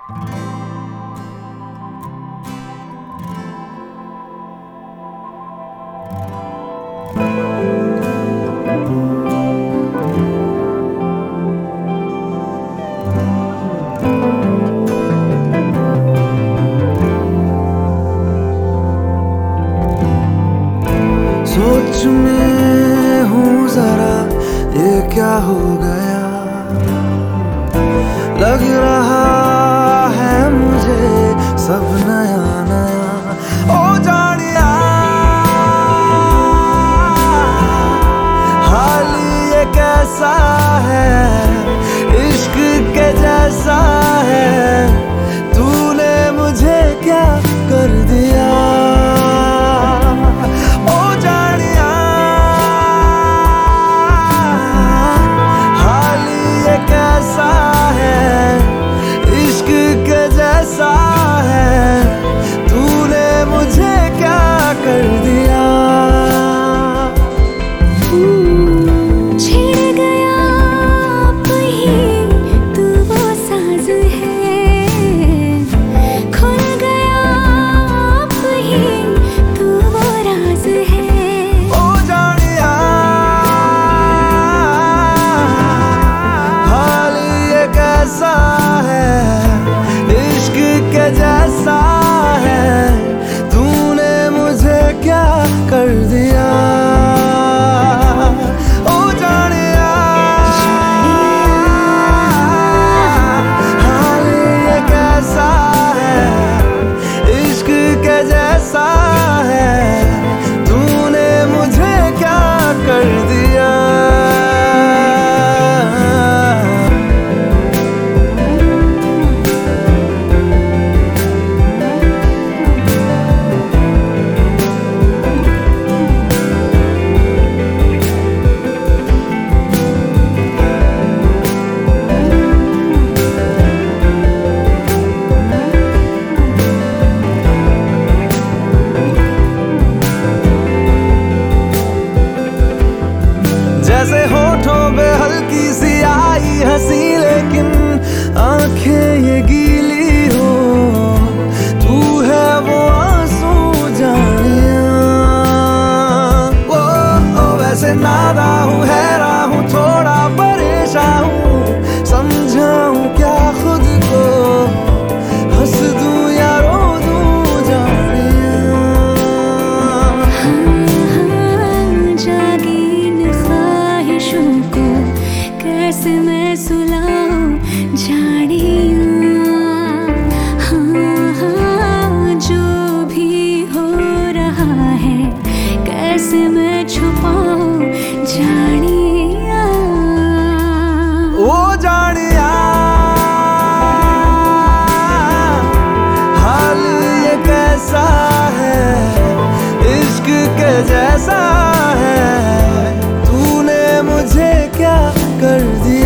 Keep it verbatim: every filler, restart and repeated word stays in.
सोच में हूँ जरा ये क्या हो गया, लग रहा है मुझे सब नया नया। ओ जानिया हाल ये कैसा है, इश्क के जैसा है, तूने मुझे क्या कर दिया। जैसा है तूने मुझे क्या कर दिया। ओ जानिया हाल ये कैसा है, इश्क के जैसा है, तूने मुझे क्या कर दिया। जैसे होठों पे हल्की सी आई हंसी, लेकिन आंखें ये गीली हो, तू है वो आंसू जानिया। ओ, ओ वैसे नादा हूँ, हैरान हूँ, थोड़ा परेशान हूँ, समझाऊँ क्या खुद को, हंस दूँ या रो दूँ जानिया। कैसे मैं सुलाऊं जानिया, हाँ हाँ जो भी हो रहा है कैसे मैं छुपाऊं जानिया। ओ जानिया हाल ये कैसा है, इश्क के जैसा है, तूने मुझे क्या कर दिया।